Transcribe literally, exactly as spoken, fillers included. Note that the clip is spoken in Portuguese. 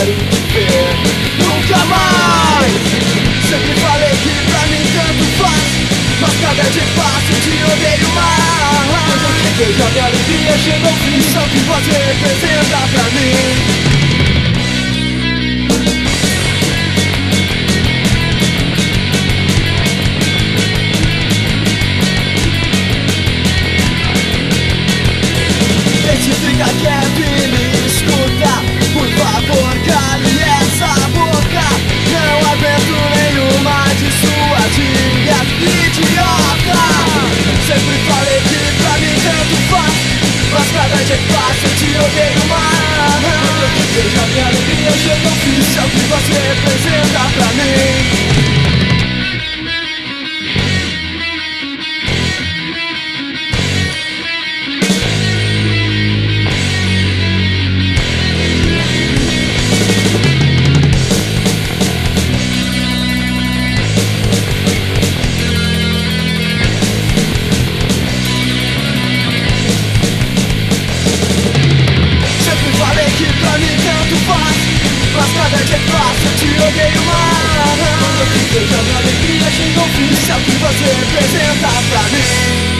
quero te ver nunca mais. Sempre falei que pra mim tanto faz, mas cada dia que passo te odeio mais. Quando eu te vejo a minha alegria chega ao fim, só que você representa pra mim. Fica quieto e me escuta, por favor, cale essa boca. Não aguento nenhuma de suas gírias, idiota. Sempre falei que pra mim tanto faz, mas cada dia que passa eu te odeio mais. Quando eu te vejo a minha alegria chega ao fim, é o que você representa pra mim. Mas cada dia que passa eu te odeio mais. Quando eu te vejo a minha alegria chega ao fim, é o que você representa pra mim.